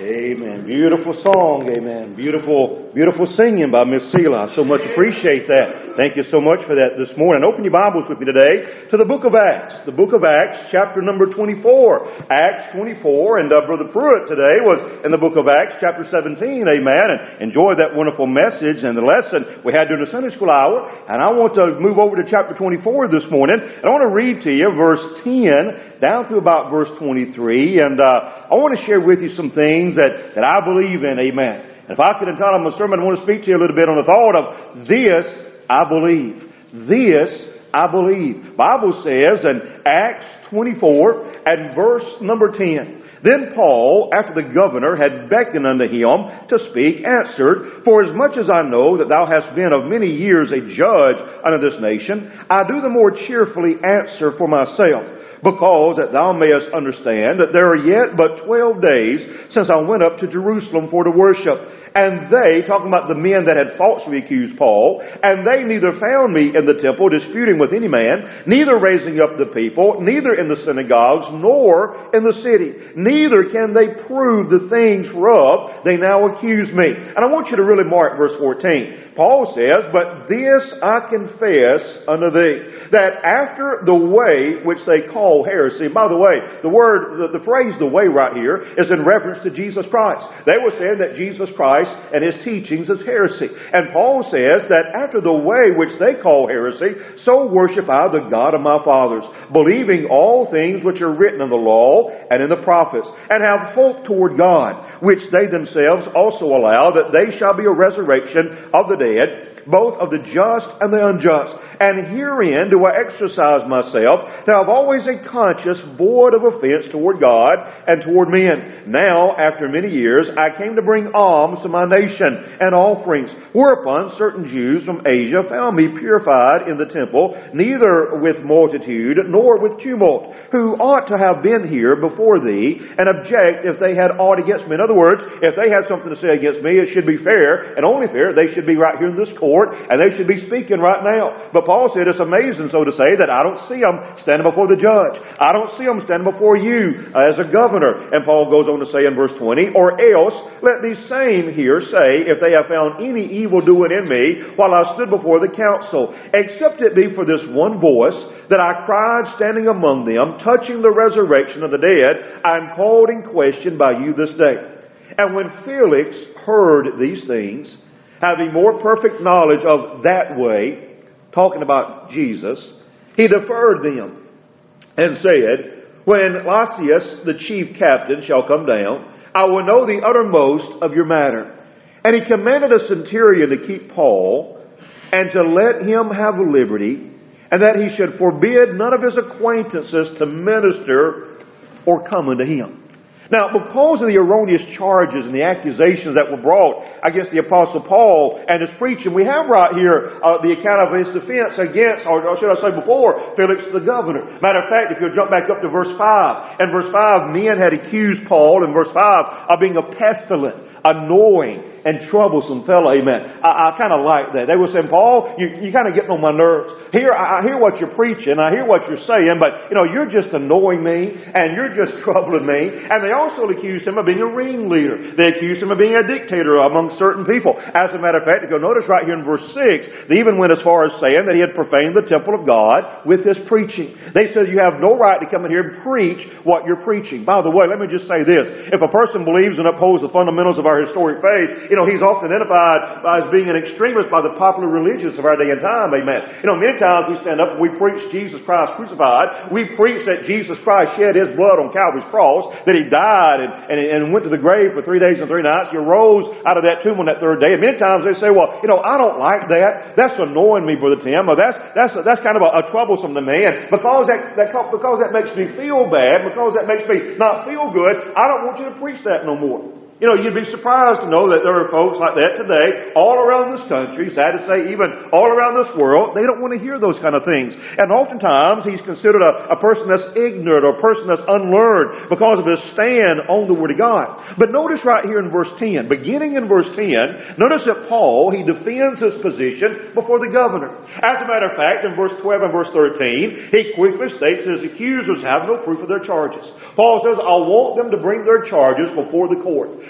Amen. Beautiful song. Amen. Beautiful singing by Miss Selah. I so much appreciate that. Thank you so much for that this morning. Open your Bibles with me today to the book of Acts. The book of Acts, chapter number 24. Acts 24. And Brother Pruitt today was in the book of Acts, chapter 17. Amen. And enjoyed that wonderful message and the lesson we had during the Sunday school hour. And I want to move over to chapter 24 this morning. And I want to read to you verse 10 down to about verse 23. And I want to share with you some things that I believe in. Amen. And if I could entitle my sermon, I want to speak to you a little bit on the thought of this I believe. This I believe. Bible says in Acts 24 and verse number 10. Then Paul, after the governor had beckoned unto him to speak, answered, For as much as I know that thou hast been of many years a judge unto this nation, I do the more cheerfully answer for myself, because that thou mayest understand that there are yet but 12 days since I went up to Jerusalem for to worship. And they, talking about the men that had falsely accused Paul, and they neither found me in the temple disputing with any man, neither raising up the people, neither in the synagogues, nor in the city. Neither can they prove the things whereof they now accuse me. And I want you to really mark verse 14. Paul says, But this I confess unto thee, that after the way which they call heresy. By the way, the phrase the way right here is in reference to Jesus Christ. They were saying that Jesus Christ and His teachings is heresy. And Paul says that after the way which they call heresy, so worship I the God of my fathers, believing all things which are written in the law and in the prophets, and have hope toward God, which they themselves also allow that they shall be a resurrection of the dead, both of the just and the unjust. And herein do I exercise myself to have always a conscience void of offense toward God and toward men. Now, after many years, I came to bring alms to my nation and offerings, whereupon certain Jews from Asia found me purified in the temple, neither with multitude nor with tumult, who ought to have been here before thee, and object if they had aught against me. In other words, if they had something to say against me, it should be fair, and only fair, they should be right here in this court, and they should be speaking right now. But Paul said it's amazing, so to say, that I don't see them standing before the judge. I don't see them standing before you as a governor. And Paul goes on to say in verse 20, Or else let these same here say, if they have found any evil doing in me while I stood before the council, except it be for this one voice that I cried standing among them, touching the resurrection of the dead, I am called in question by you this day. And when Felix heard these things, having more perfect knowledge of that way, talking about Jesus, he deferred them and said, When Lysias, the chief captain, shall come down, I will know the uttermost of your matter. And he commanded a centurion to keep Paul and to let him have liberty, and that he should forbid none of his acquaintances to minister or come unto him. Now, because of the erroneous charges and the accusations that were brought against the Apostle Paul and his preaching, we have right here the account of his defense against, or should I say before, Felix the governor. Matter of fact, if you'll jump back up to verse 5, in verse 5, men had accused Paul in verse 5 of being a pestilent, annoying, and troublesome fellow. Amen. I kind of like that. They were saying, Paul, you kind of getting on my nerves. I hear what you're preaching. I hear what you're saying, but, you're just annoying me, and you're just troubling me. And they also accused him of being a ringleader. They accused him of being a dictator among certain people. As a matter of fact, if you'll notice right here in verse 6, they even went as far as saying that he had profaned the temple of God with his preaching. They said, you have no right to come in here and preach what you're preaching. By the way, let me just say this. If a person believes and upholds the fundamentals of our historic faith, he's often identified as being an extremist by the popular religions of our day and time. Amen. Many times we stand up and we preach Jesus Christ crucified. We preach that Jesus Christ shed His blood on Calvary's cross, that He died and went to the grave for 3 days and 3 nights. He arose out of that tomb on that third day. And many times they say, well, I don't like that. That's annoying me, Brother Tim. Or that's kind of a troublesome to me. And because that makes me feel bad, because that makes me not feel good, I don't want you to preach that no more. You'd be surprised to know that there are folks like that today all around this country, sad to say even all around this world. They don't want to hear those kind of things. And oftentimes he's considered a person that's ignorant or a person that's unlearned because of his stand on the Word of God. But notice right here in verse 10, beginning in verse 10, notice that Paul, he defends his position before the governor. As a matter of fact, in verse 12 and verse 13, he quickly states that his accusers have no proof of their charges. Paul says, I want them to bring their charges before the court.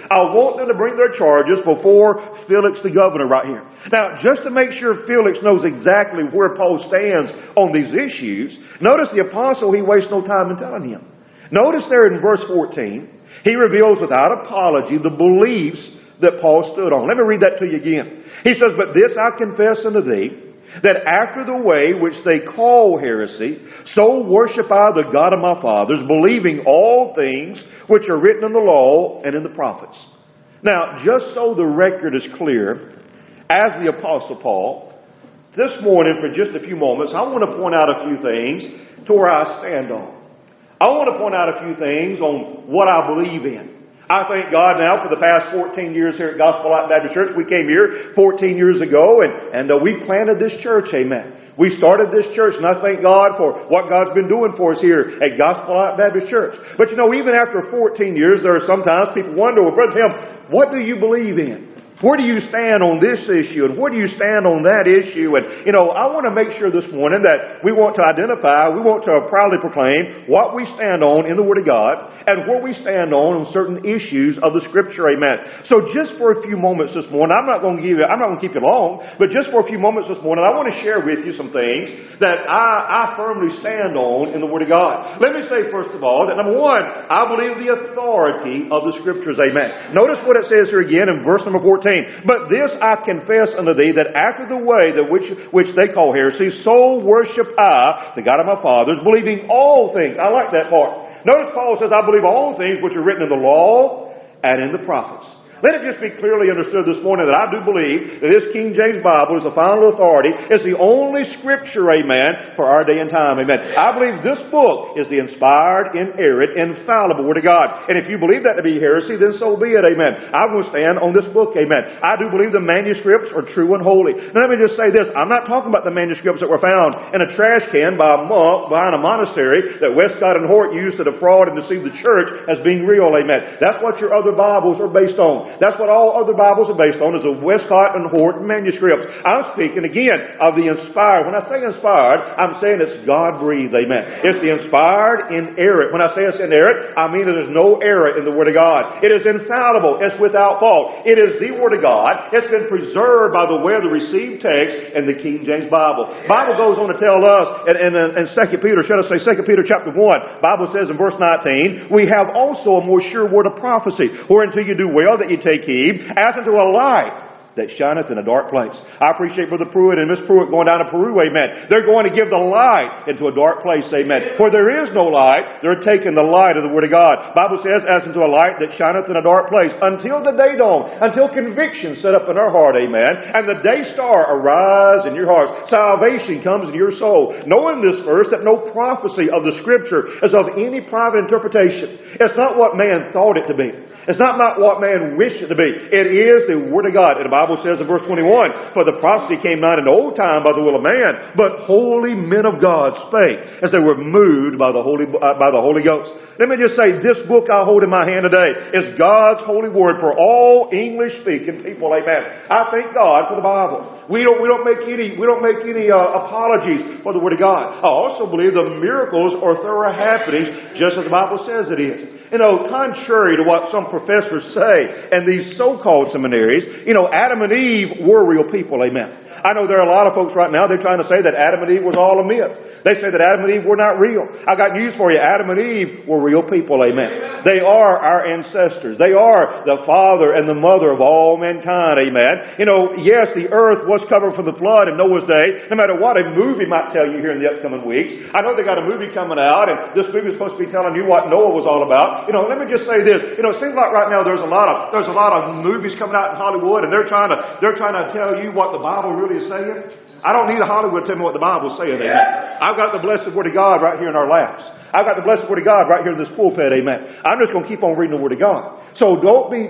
I want them to bring their charges before Felix the governor right here. Now, just to make sure Felix knows exactly where Paul stands on these issues, notice the apostle, he wastes no time in telling him. Notice there in verse 14, he reveals without apology the beliefs that Paul stood on. Let me read that to you again. He says, "But this I confess unto thee, that after the way which they call heresy, so worship I the God of my fathers, believing all things which are written in the law and in the prophets." Now, just so the record is clear, as the Apostle Paul, this morning for just a few moments, I want to point out a few things to where I stand on. I want to point out a few things on what I believe in. I thank God now for the past 14 years here at Gospel Light Baptist Church. We came here 14 years ago and we planted this church, amen. We started this church, and I thank God for what God's been doing for us here at Gospel Light Baptist Church. But you know, even after 14 years, there are sometimes people wonder, well, Brother Tim, what do you believe in? Where do you stand on this issue? And where do you stand on that issue? And, you know, I want to make sure this morning that we want to identify, we want to proudly proclaim what we stand on in the Word of God and where we stand on certain issues of the Scripture, amen. So just for a few moments this morning, I'm not going to keep you long, but just for a few moments this morning, I want to share with you some things that I firmly stand on in the Word of God. Let me say, first of all, that number one, I believe the authority of the Scriptures, amen. Notice what it says here again in verse number 14. "But this I confess unto thee, that after the way that which they call heresy, so worship I the God of my fathers, believing all things." I like that part. Notice Paul says, "I believe all things which are written in the law and in the prophets." Let it just be clearly understood this morning that I do believe that this King James Bible is the final authority. It's the only Scripture, amen, for our day and time, amen. I believe this book is the inspired, inerrant, infallible Word of God. And if you believe that to be heresy, then so be it, amen. I will stand on this book, amen. I do believe the manuscripts are true and holy. Now let me just say this. I'm not talking about the manuscripts that were found in a trash can by a monk behind a monastery that Westcott and Hort used to defraud and deceive the church as being real, amen. That's what your other Bibles are based on. That's what all other Bibles are based on, is the Westcott and Hort manuscripts. I'm speaking again of the inspired. When I say inspired, I'm saying it's God-breathed, amen. It's the inspired, inerrant. When I say it's inerrant, I mean that there's no error in the Word of God. It is infallible. It's without fault. It is the Word of God. It's been preserved by the way of the received text in the King James Bible. Bible goes on to tell us in 2 Peter, should I say 2 Peter chapter 1, Bible says in verse 19, "We have also a more sure word of prophecy, whereunto you do well that you take heed, as unto a light that shineth in a dark place." I appreciate Brother Pruitt and Miss Pruitt going down to Peru, amen. They're going to give the light into a dark place, amen. Where there is no light, they're taking the light of the Word of God. Bible says, as unto a light that shineth in a dark place, until the day dawn, until conviction set up in our heart, amen, and the day star arise in your heart. Salvation comes in your soul. Knowing this verse, that no prophecy of the Scripture is of any private interpretation. It's not what man thought it to be. It's not what man wished it to be. It is the Word of God. And the Bible says in verse 21, "For the prophecy came not in old time by the will of man, but holy men of God spake, as they were moved by the Holy Ghost." Let me just say, this book I hold in my hand today is God's holy word for all English-speaking people, amen. I thank God for the Bible. We don't make any apologies for the Word of God. I also believe the miracles are thorough happenings, just as the Bible says it is. You know, contrary to what some professors say and these so-called seminaries, you know, Adam and Eve were real people, amen. I know there are a lot of folks right now, they're trying to say that Adam and Eve was all a myth. They say that Adam and Eve were not real. I got news for you. Adam and Eve were real people, amen. They are our ancestors. They are the father and the mother of all mankind, amen. You know, yes, the earth was covered from the flood in Noah's day, no matter what a movie might tell you here in the upcoming weeks. I know they got a movie coming out, and this movie is supposed to be telling you what Noah was all about. You know, let me just say this. You know, it seems like right now there's a lot of movies coming out in Hollywood, and they're trying to tell you what the Bible really is saying. I don't need a Hollywood to tell me what the Bible's saying, amen. I've got the blessed Word of God right here in our laps. I've got the blessed Word of God right here in this pulpit, amen. I'm just going to keep on reading the Word of God. So don't be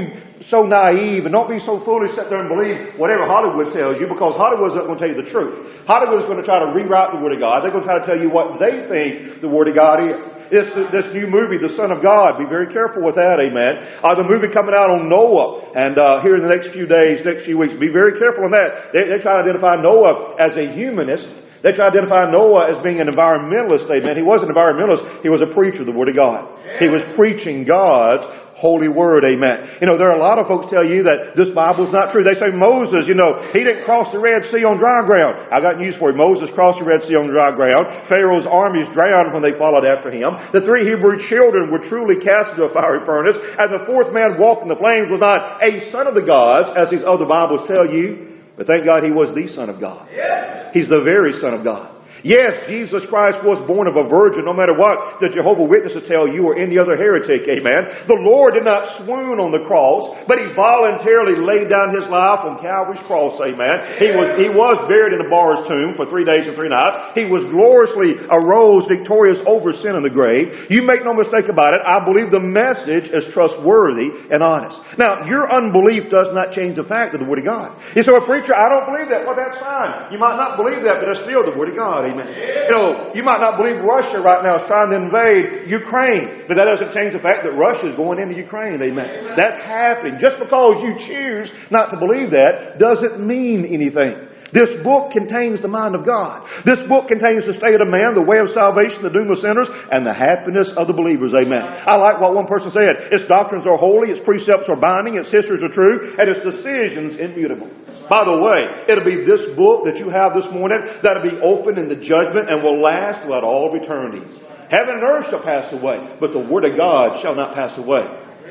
so naive and don't be so foolish, sit there and believe whatever Hollywood tells you, because Hollywood's not going to tell you the truth. Hollywood's going to try to rewrite the Word of God. They're going to try to tell you what they think the Word of God is. This new movie, The Son of God, be very careful with that, amen. The movie coming out on Noah, and here in the next few days, next few weeks, be very careful on that. They try to identify Noah as a humanist. They try to identify Noah as being an environmentalist, amen. He wasn't an environmentalist, he was a preacher of the Word of God. He was preaching God's holy word. Amen. You know, there are a lot of folks tell you that this Bible is not true. They say Moses, you know, he didn't cross the Red Sea on dry ground. I got news for you. Moses crossed the Red Sea on dry ground. Pharaoh's armies drowned when they followed after him. The 3 Hebrew children were truly cast into a fiery furnace. And the 4th man walked in the flames was not a son of the gods, as these other Bibles tell you. But thank God he was the Son of God. He's the very Son of God. Yes, Jesus Christ was born of a virgin, no matter what the Jehovah's Witnesses tell you or any other heretic, amen. The Lord did not swoon on the cross, but He voluntarily laid down His life on Calvary's cross, amen. He was buried in a borrowed tomb for 3 days and 3 nights. He was gloriously arose victorious over sin in the grave. You make no mistake about it, I believe the message is trustworthy and honest. Now, your unbelief does not change the fact of the Word of God. You say, well, preacher, I don't believe that. Well, that's fine. You might not believe that, but it's still the Word of God. Amen. You know, you might not believe Russia right now is trying to invade Ukraine, but that doesn't change the fact that Russia is going into Ukraine. Amen. That's happening. Just because you choose not to believe that doesn't mean anything. This book contains the mind of God. This book contains the state of man, the way of salvation, the doom of sinners, and the happiness of the believers. Amen. I like what one person said. Its doctrines are holy, its precepts are binding, its histories are true, and its decisions immutable. By the way, it'll be this book that you have this morning that'll be open in the judgment and will last throughout all of eternity. Heaven and earth shall pass away, but the Word of God shall not pass away.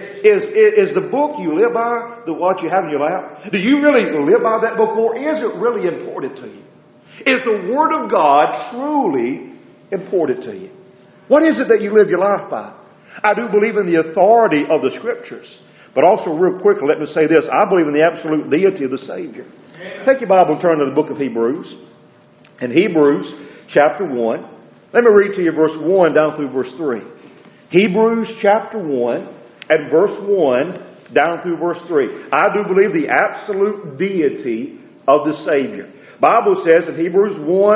Is the book you live by what you have in your lap? Do you really live by that book, or is it really important to you? Is the Word of God truly important to you? What is it that you live your life by? I do believe in the authority of the Scriptures. But also, real quickly, let me say this. I believe in the absolute deity of the Savior. Take your Bible and turn to the book of Hebrews. In Hebrews chapter 1, let me read to you verse 1 down through verse 3. Hebrews chapter 1 and verse 1 down through verse 3. I do believe the absolute deity of the Savior. Bible says in Hebrews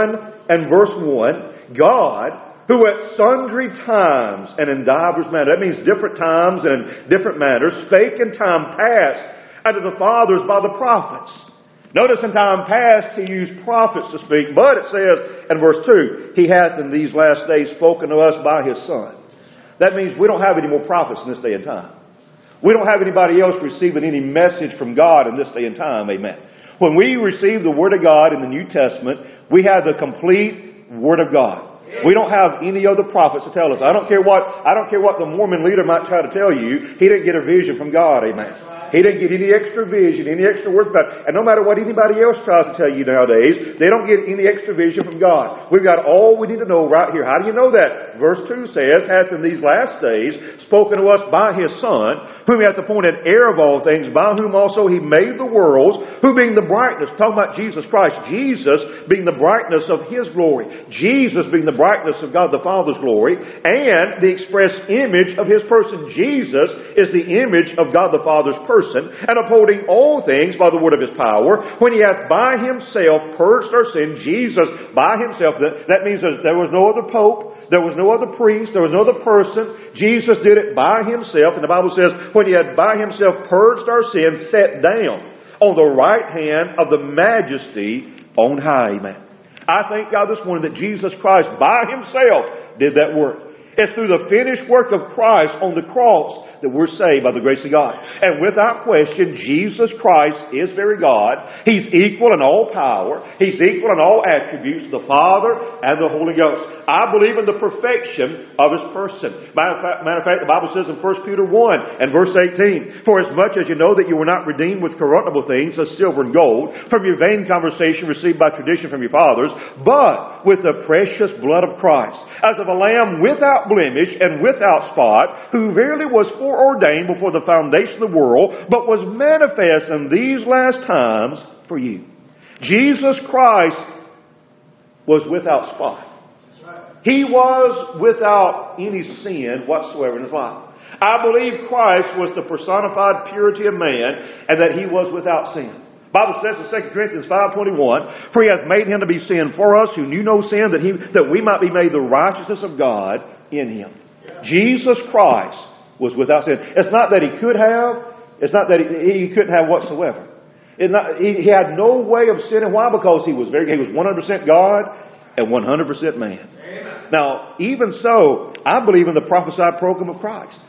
1 and verse 1, God, who at sundry times and in divers manners, that means different times and in different manners, spake in time past unto the fathers by the prophets. Notice in time past He used prophets to speak, but it says in verse 2, He hath in these last days spoken to us by His Son. That means we don't have any more prophets in this day and time. We don't have anybody else receiving any message from God in this day and time, amen. When we receive the Word of God in the New Testament, we have the complete Word of God. We don't have any other prophets to tell us. I don't care what the Mormon leader might try to tell you. He didn't get a vision from God. Amen. He didn't get any extra vision, any extra word from God. And no matter what anybody else tries to tell you nowadays, they don't get any extra vision from God. We've got all we need to know right here. How do you know that? Verse 2 says, hath in these last days spoken to us by His Son, whom He hath appointed heir of all things, by whom also He made the worlds, who being the brightness, talking about Jesus Christ, Jesus being the brightness of His glory, Jesus being the brightness of God the Father's glory, and the express image of His person. Jesus is the image of God the Father's person, and upholding all things by the word of His power, when He hath by Himself purged our sin. Jesus by Himself, that means there was no other pope, there was no other priest, there was no other person. Jesus did it by Himself, and the Bible says, when He had by Himself purged our sin, sat down on the right hand of the Majesty on high. Amen. I thank God this morning that Jesus Christ by Himself did that work. It's through the finished work of Christ on the cross that we're saved by the grace of God. And without question, Jesus Christ is very God. He's equal in all power. He's equal in all attributes, the Father and the Holy Ghost. I believe in the perfection of His person. Matter of fact, the Bible says in 1 Peter 1 and verse 18, for as much as you know that you were not redeemed with corruptible things, as silver and gold, from your vain conversation received by tradition from your fathers, but with the precious blood of Christ, as of a lamb without blemish and without spot, who verily was foreordained before the foundation of the world, but was manifest in these last times for you. Jesus Christ was without spot. He was without any sin whatsoever in His life. I believe Christ was the personified purity of man, and that He was without sin. The Bible says in 2 Corinthians 5:21, for He hath made Him to be sin for us who knew no sin, that we might be made the righteousness of God in Him. Jesus Christ was without sin. It's not that He could have. It's not that He couldn't have whatsoever. He had no way of sinning. Why? Because He was 100% God and 100% man. Amen. Now, even so, I believe in the prophesied program of Christ.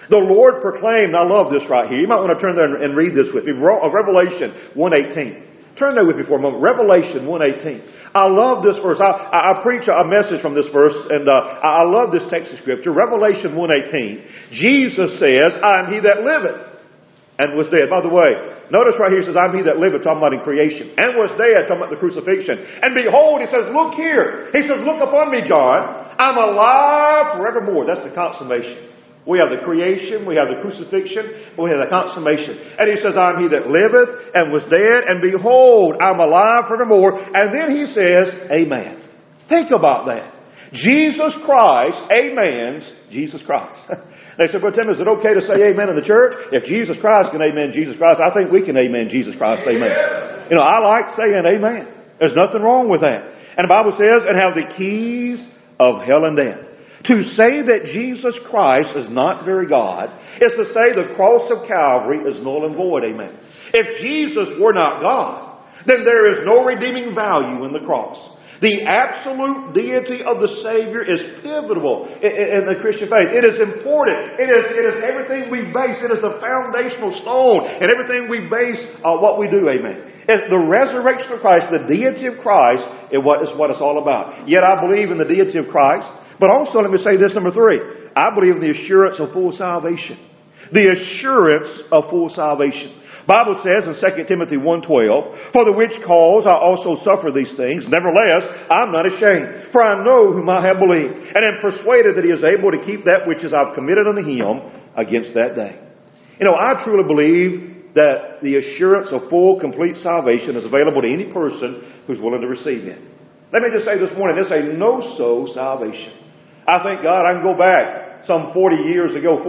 The Lord proclaimed, I love this right here. You might want to turn there and read this with me. Revelation 1:18. Turn there with me for a moment. Revelation 1:18. I love this verse. I preach a message from this verse, and I love this text of Scripture. Revelation 1:18. Jesus says, I am he that liveth and was dead. By the way, notice right here it says, I'm he that liveth, talking about in creation. And was dead, talking about the crucifixion. And behold, he says, look here. He says, look upon me, John. I'm alive forevermore. That's the consummation. We have the creation, we have the crucifixion, we have the consummation. And he says, I'm he that liveth and was dead, and behold, I'm alive forevermore. And then he says, Amen. Think about that. Jesus Christ, amens Jesus Christ. They said, Brother Tim, is it okay to say amen in the church? If Jesus Christ can amen Jesus Christ, I think we can amen Jesus Christ, amen. You know, I like saying amen. There's nothing wrong with that. And the Bible says, and have the keys of hell and death. To say that Jesus Christ is not very God is to say the cross of Calvary is null and void, amen. If Jesus were not God, then there is no redeeming value in the cross. The absolute deity of the Savior is pivotal in the Christian faith. It is important. It is everything we base. It is the foundational stone and everything we base what we do, amen. It's the resurrection of Christ, the deity of Christ, is what it's all about. Yet I believe in the deity of Christ. But also, let me say this, number 3. I believe in the assurance of full salvation. The assurance of full salvation. Bible says in 2 Timothy 1:12, for the which cause I also suffer these things. Nevertheless, I'm not ashamed. For I know whom I have believed, and am persuaded that he is able to keep that which is I've committed unto him against that day. You know, I truly believe that the assurance of full, complete salvation is available to any person who's willing to receive it. Let me just say this morning, it's a no-so salvation. I thank God I can go back some 41 years ago,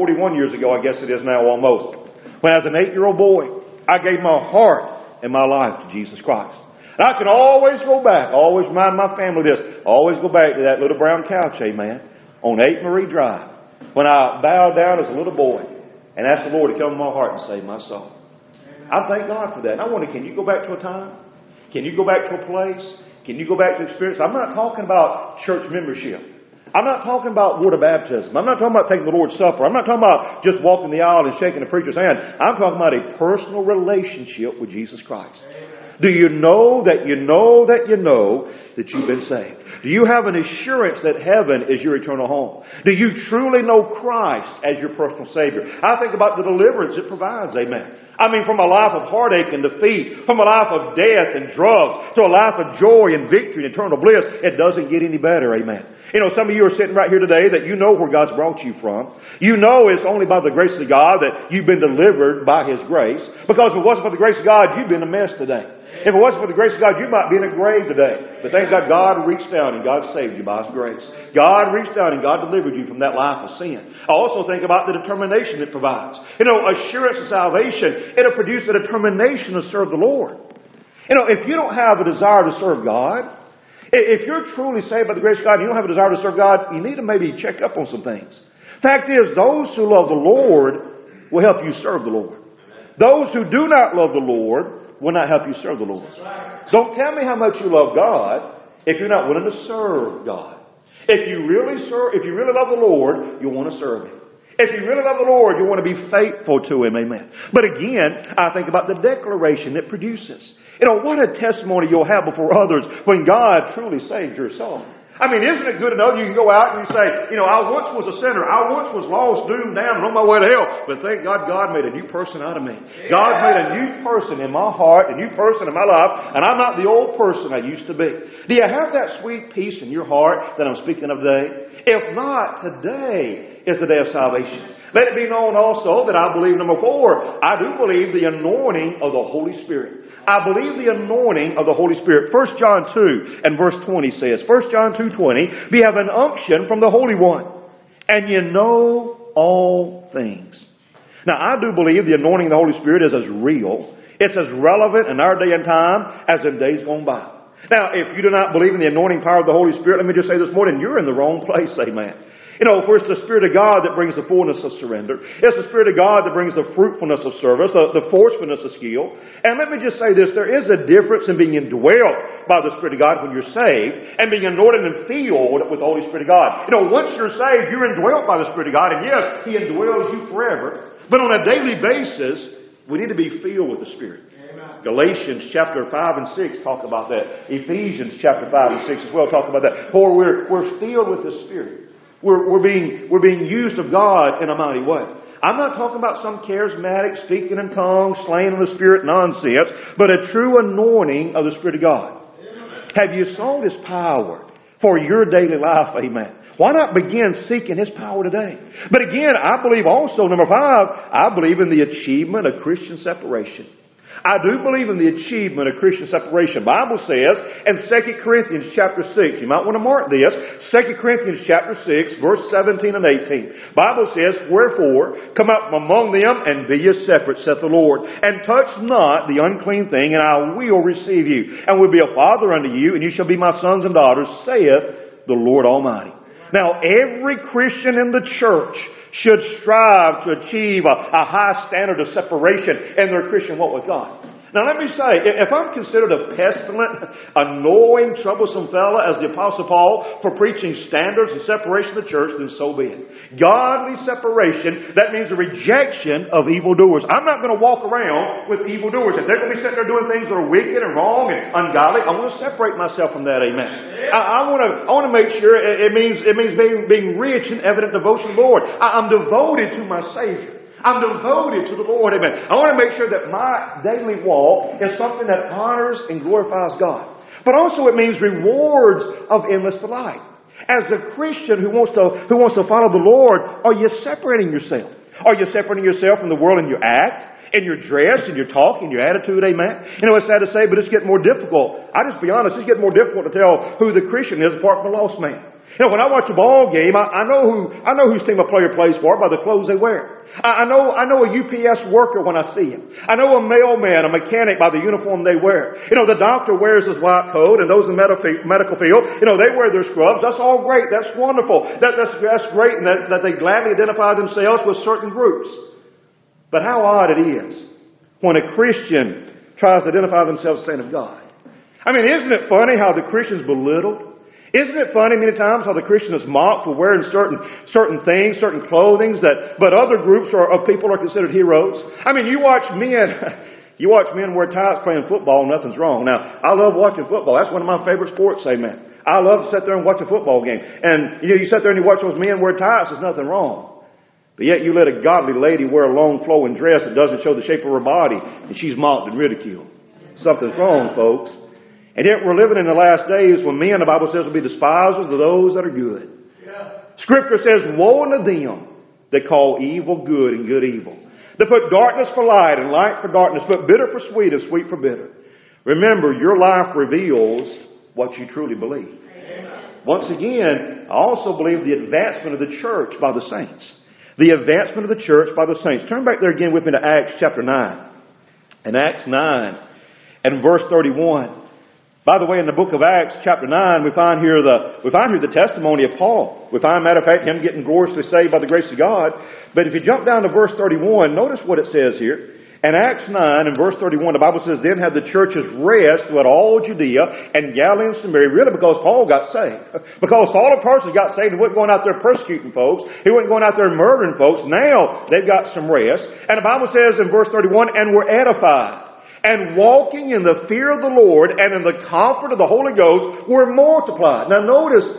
I guess it is now almost. When I was an 8-year-old boy, I gave my heart and my life to Jesus Christ. And I can always go back, always remind my family this, always go back to that little brown couch, amen, on 8 Marie Drive, when I bowed down as a little boy and asked the Lord to come in my heart and save my soul. I thank God for that. And I wonder, can you go back to a time? Can you go back to a place? Can you go back to experience? I'm not talking about church membership. I'm not talking about water baptism. I'm not talking about taking the Lord's Supper. I'm not talking about just walking the aisle and shaking the preacher's hand. I'm talking about a personal relationship with Jesus Christ. Do you know that you know that you know that you've been saved? Do you have an assurance that heaven is your eternal home? Do you truly know Christ as your personal Savior? I think about the deliverance it provides, amen. I mean, from a life of heartache and defeat, from a life of death and drugs, to a life of joy and victory and eternal bliss, it doesn't get any better, amen. You know, some of you are sitting right here today that you know where God's brought you from. You know it's only by the grace of God that you've been delivered by His grace. Because if it wasn't for the grace of God, you'd be in a mess today. If it wasn't for the grace of God, you might be in a grave today. But thank God, God reached down and God saved you by His grace. God reached down and God delivered you from that life of sin. I also think about the determination it provides. You know, assurance of salvation, it'll produce a determination to serve the Lord. You know, if you don't have a desire to serve God, if you're truly saved by the grace of God and you don't have a desire to serve God, you need to maybe check up on some things. Fact is, those who love the Lord will help you serve the Lord. Those who do not love the Lord will not help you serve the Lord. Don't tell me how much you love God if you're not willing to serve God. If you really love the Lord, you'll want to serve Him. If you really love the Lord, you want to be faithful to Him, amen. But again, I think about the declaration it produces. You know, what a testimony you'll have before others when God truly saved your soul. I mean, isn't it good to know you can go out and you say, you know, I once was a sinner. I once was lost, doomed, damned, and on my way to hell. But thank God, God made a new person out of me. God made a new person in my heart, a new person in my life, and I'm not the old person I used to be. Do you have that sweet peace in your heart that I'm speaking of today? If not, today is the day of salvation. Let it be known also that I believe, number 4, I do believe the anointing of the Holy Spirit. I believe the anointing of the Holy Spirit. 1 John 2 and verse 20 says, 1 John 2:20, we have an unction from the Holy One, and you know all things. Now, I do believe the anointing of the Holy Spirit is as real, it's as relevant in our day and time as in days gone by. Now, if you do not believe in the anointing power of the Holy Spirit, let me just say this morning, you're in the wrong place, amen. For it's the Spirit of God that brings the fullness of surrender. It's the Spirit of God that brings the fruitfulness of service, the forcefulness of skill. And let me just say this, there is a difference in being indwelt by the Spirit of God when you're saved and being anointed and filled with the Holy Spirit of God. Once you're saved, you're indwelt by the Spirit of God, and yes, He indwells you forever. But on a daily basis, we need to be filled with the Spirit. Galatians chapter 5 and 6 talk about that. Ephesians chapter 5 and 6 as well talk about that. For we're filled with the Spirit. We're being used of God in a mighty way. I'm not talking about some charismatic speaking in tongues, slaying in the Spirit nonsense, but a true anointing of the Spirit of God. Have you sought His power for your daily life? Amen. Why not begin seeking His power today? But again, I believe also, number 5, I believe in the achievement of Christian separation. I do believe in the achievement of Christian separation. The Bible says in 2 Corinthians chapter 6, you might want to mark this, 2 Corinthians chapter 6, verse 17 and 18. The Bible says, Wherefore, come out from among them and be ye separate, saith the Lord, and touch not the unclean thing, and I will receive you, and will be a father unto you, and you shall be my sons and daughters, saith the Lord Almighty. Now, every Christian in the church should strive to achieve a high standard of separation in their Christian walk with God. Now let me say, if I'm considered a pestilent, annoying, troublesome fella as the Apostle Paul for preaching standards and separation of the church, then so be it. Godly separation, that means a rejection of evildoers. I'm not going to walk around with evildoers. If they're going to be sitting there doing things that are wicked and wrong and ungodly, I want to separate myself from that, amen. I want to make sure it means being rich in evident devotion to the Lord. I'm devoted to my Savior. I'm devoted to the Lord, amen. I want to make sure that my daily walk is something that honors and glorifies God. But also it means rewards of endless delight. As a Christian who wants to follow the Lord, are you separating yourself? Are you separating yourself from the world in your act, in your dress, in your talk, in your attitude, amen? It's sad to say, but it's getting more difficult. I'll just be honest, it's getting more difficult to tell who the Christian is apart from the lost man. When I watch a ball game, I know whose team a player plays for by the clothes they wear. I know a UPS worker when I see him. I know a mailman, a mechanic by the uniform they wear. The doctor wears his white coat, and those in the medical field, they wear their scrubs. That's all great. That's wonderful. That's great, and that they gladly identify themselves with certain groups. But how odd it is when a Christian tries to identify themselves as a saint of God. Isn't it funny how the Christian's belittled? Isn't it funny many times how the Christian is mocked for wearing certain things, certain clothing but other groups of people are considered heroes? You watch men wear tights playing football, nothing's wrong. Now, I love watching football. That's one of my favorite sports, amen. I love to sit there and watch a football game. And you sit there and you watch those men wear tights, there's nothing wrong. But yet you let a godly lady wear a long flowing dress that doesn't show the shape of her body, and she's mocked and ridiculed. Something's wrong, folks. And yet we're living in the last days when men, the Bible says, will be despisers of those that are good. Yeah. Scripture says, woe unto them that call evil good and good evil. They put darkness for light and light for darkness, put bitter for sweet and sweet for bitter. Remember, your life reveals what you truly believe. Amen. Once again, I also believe the advancement of the church by the saints. The advancement of the church by the saints. Turn back there again with me to Acts chapter 9. In Acts 9 and verse 31. By the way, in the book of Acts, chapter 9, we find here the testimony of Paul. We find, matter of fact, him getting gloriously saved by the grace of God. But if you jump down to verse 31, notice what it says here. In Acts 9 and verse 31, the Bible says, Then had the churches rest throughout all Judea and Galilee and Samaria, really because Paul got saved. Because Saul of Tarsus got saved and wasn't going out there persecuting folks. He wasn't going out there murdering folks. Now they've got some rest. And the Bible says in verse 31, And were edified. And walking in the fear of the Lord and in the comfort of the Holy Ghost were multiplied. Now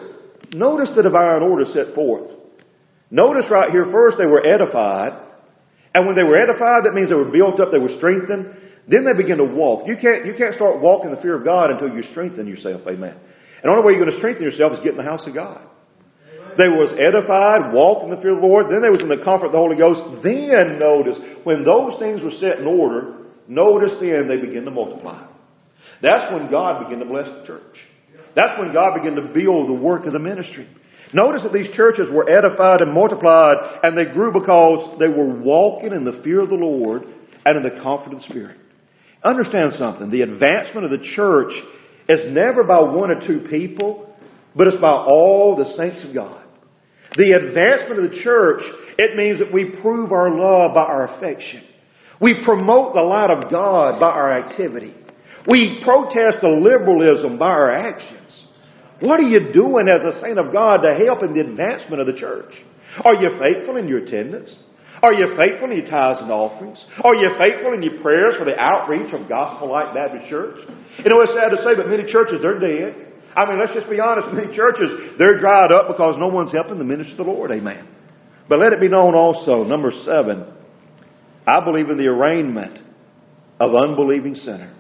notice the divine order set forth. Notice right here first they were edified. And when they were edified, that means they were built up, they were strengthened. Then they begin to walk. You can't start walking in the fear of God until you strengthen yourself. Amen. And the only way you're going to strengthen yourself is get in the house of God. They was edified, walked in the fear of the Lord. Then they was in the comfort of the Holy Ghost. Then notice, when those things were set in order, notice then they begin to multiply. That's when God began to bless the church. That's when God began to build the work of the ministry. Notice that these churches were edified and multiplied, and they grew because they were walking in the fear of the Lord and in the comfort of the Spirit. Understand something. The advancement of the church is never by one or two people, but it's by all the saints of God. The advancement of the church, it means that we prove our love by our affection. We promote the light of God by our activity. We protest the liberalism by our actions. What are you doing as a saint of God to help in the advancement of the church? Are you faithful in your attendance? Are you faithful in your tithes and offerings? Are you faithful in your prayers for the outreach of Gospel Light Baptist Church? You know, it's sad to say, but many churches, they're dead. I mean, let's just be honest. Many churches, they're dried up because no one's helping the ministry of the Lord. Amen. But let it be known also, number 7, I believe in the arraignment of unbelieving sinner.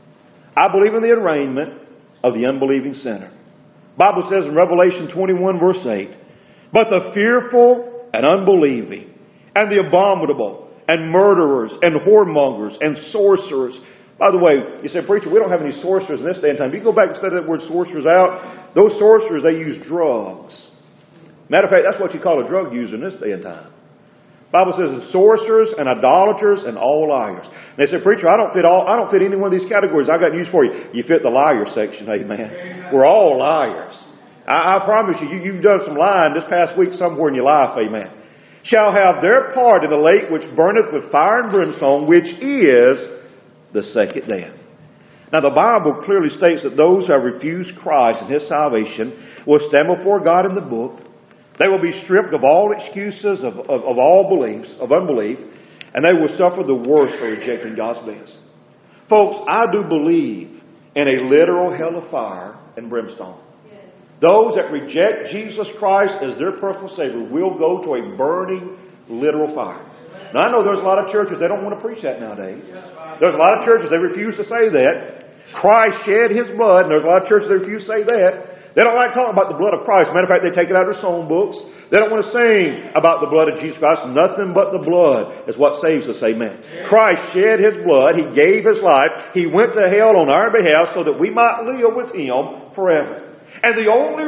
I believe in the arraignment of the unbelieving sinner. The Bible says in Revelation 21 verse 8, but the fearful and unbelieving and the abominable and murderers and whoremongers and sorcerers. By the way, you say, preacher, we don't have any sorcerers in this day and time. If you go back and study that word sorcerers out, those sorcerers, they use drugs. Matter of fact, that's what you call a drug user in this day and time. The Bible says sorcerers and idolaters and all liars. And they say, preacher, I don't fit any one of these categories. I got news for you. You fit the liar section, amen. We're all liars. I promise you, you've done some lying this past week somewhere in your life, amen. Shall have their part in the lake which burneth with fire and brimstone, which is the second death. Now the Bible clearly states that those who have refused Christ and His salvation will stand before God in the book. They will be stripped of all excuses of all beliefs, of unbelief, and they will suffer the worst for rejecting God's best. Folks, I do believe in a literal hell of fire and brimstone. Those that reject Jesus Christ as their personal Savior will go to a burning, literal fire. Now, I know there's a lot of churches, they don't want to preach that nowadays. There's a lot of churches, they refuse to say that. Christ shed His blood, and there's a lot of churches that refuse to say that. They don't like talking about the blood of Christ. Matter of fact, they take it out of their song books. They don't want to sing about the blood of Jesus Christ. Nothing but the blood is what saves us, amen. Christ shed His blood. He gave His life. He went to hell on our behalf so that we might live with Him forever. And the only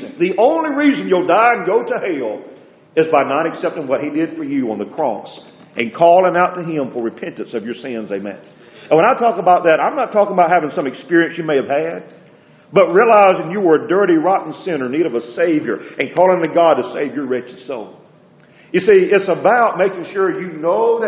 reason you'll die and go to hell is by not accepting what He did for you on the cross and calling out to Him for repentance of your sins, amen. And when I talk about that, I'm not talking about having some experience you may have had, but realizing you were a dirty, rotten sinner in need of a Savior and calling to God to save your wretched soul. You see, it's about making sure you know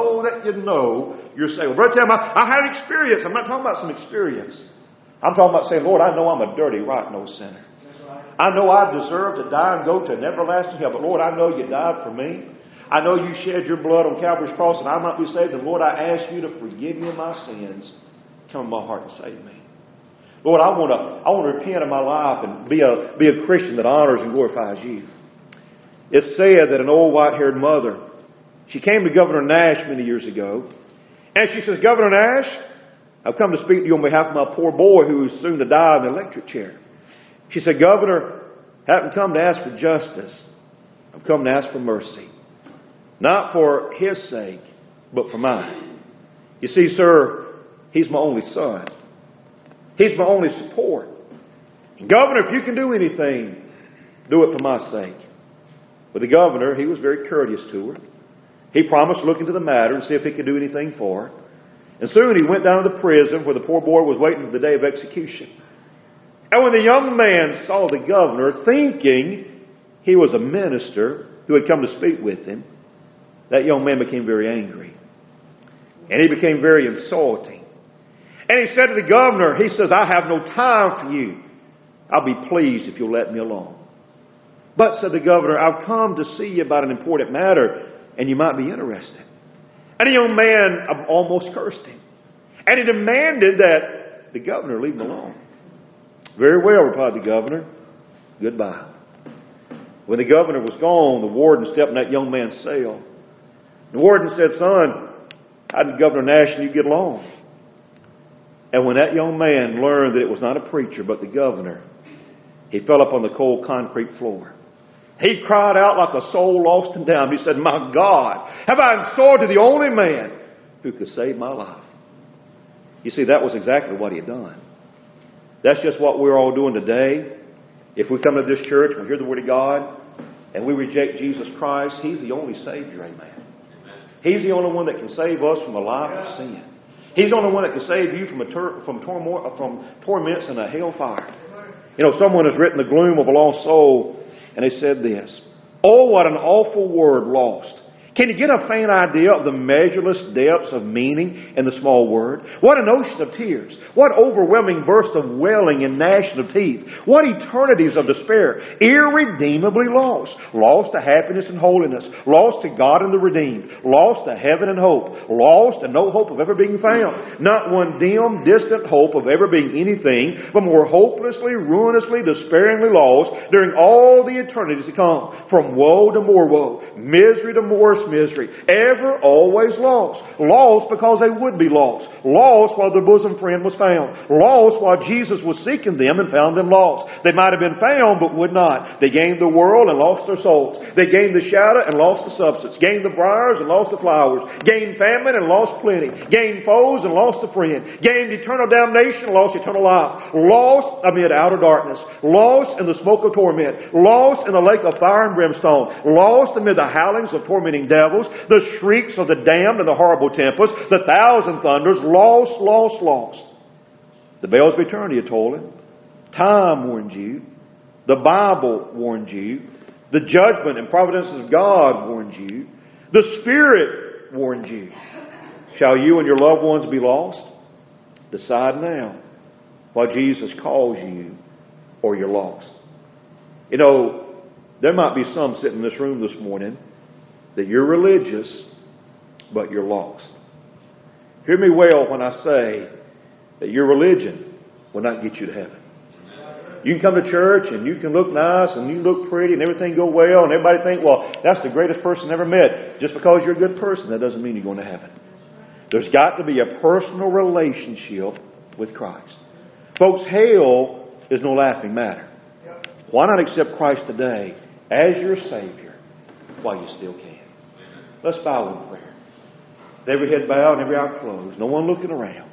you're saved. Brother Tim, I had experience. I'm not talking about some experience. I'm talking about saying, Lord, I know I'm a dirty, rotten old sinner. I know I deserve to die and go to an everlasting hell. But Lord, I know You died for me. I know You shed Your blood on Calvary's cross and I might be saved. And Lord, I ask You to forgive me of my sins. Come in my heart and save me. Lord, I want to repent of my life and be a Christian that honors and glorifies You. It's said that an old white-haired mother, she came to Governor Nash many years ago, and she says, Governor Nash, I've come to speak to you on behalf of my poor boy who is soon to die in the electric chair. She said, Governor, I haven't come to ask for justice. I've come to ask for mercy. Not for his sake, but for mine. You see, sir, he's my only son. He's my only support. And Governor, if you can do anything, do it for my sake. But the governor, he was very courteous to her. He promised to look into the matter and see if he could do anything for her. And soon he went down to the prison where the poor boy was waiting for the day of execution. And when the young man saw the governor, thinking he was a minister who had come to speak with him, that young man became very angry. And he became very insulting. And he said to the governor, he says, I have no time for you. I'll be pleased if you'll let me alone. But, said the governor, I've come to see you about an important matter, and you might be interested. And the young man almost cursed him. And he demanded that the governor leave him alone. Very well, replied the governor. Goodbye. When the governor was gone, the warden stepped in that young man's cell. The warden said, Son, how did Governor Nash and you get along? And when that young man learned that it was not a preacher but the governor, he fell upon the cold concrete floor. He cried out like a soul lost and damned. He said, My God, have I insulted the only man who could save my life? You see, that was exactly what he had done. That's just what we're all doing today. If we come to this church, we hear the Word of God, and we reject Jesus Christ, He's the only Savior, amen. He's the only one that can save us from a life of sin. He's the only one that can save you from torments and a hellfire. You know, someone has written The Gloom of a Lost Soul, and they said this. Oh, what an awful word, lost. Can you get a faint idea of the measureless depths of meaning in the small word? What an ocean of tears. What overwhelming burst of wailing and gnashing of teeth. What eternities of despair. Irredeemably lost. Lost to happiness and holiness. Lost to God and the redeemed. Lost to heaven and hope. Lost and no hope of ever being found. Not one dim, distant hope of ever being anything, but more hopelessly, ruinously, despairingly lost during all the eternities to come. From woe to more woe. Misery to more misery. Ever, always lost. Lost because they would be lost. Lost while their bosom friend was found. Lost while Jesus was seeking them and found them lost. They might have been found but would not. They gained the world and lost their souls. They gained the shadow and lost the substance. Gained the briars and lost the flowers. Gained famine and lost plenty. Gained foes and lost a friend. Gained eternal damnation and lost eternal life. Lost amid outer darkness. Lost in the smoke of torment. Lost in the lake of fire and brimstone. Lost amid the howlings of tormenting devils, the shrieks of the damned and the horrible tempest, the thousand thunders, lost, lost, lost. The bells of eternity are tolling. Time warns you. The Bible warns you. The judgment and providences of God warns you. The Spirit warns you. Shall you and your loved ones be lost? Decide now while Jesus calls you, or you're lost. You know, there might be some sitting in this room this morning that you're religious, but you're lost. Hear me well when I say that your religion will not get you to heaven. You can come to church and you can look nice and you look pretty and everything go well and everybody think, well, that's the greatest person ever met. Just because you're a good person, that doesn't mean you're going to heaven. There's got to be a personal relationship with Christ. Folks, hell is no laughing matter. Why not accept Christ today as your Savior while you still can? Let's bow in prayer. Every head bowed and every eye closed. No one looking around.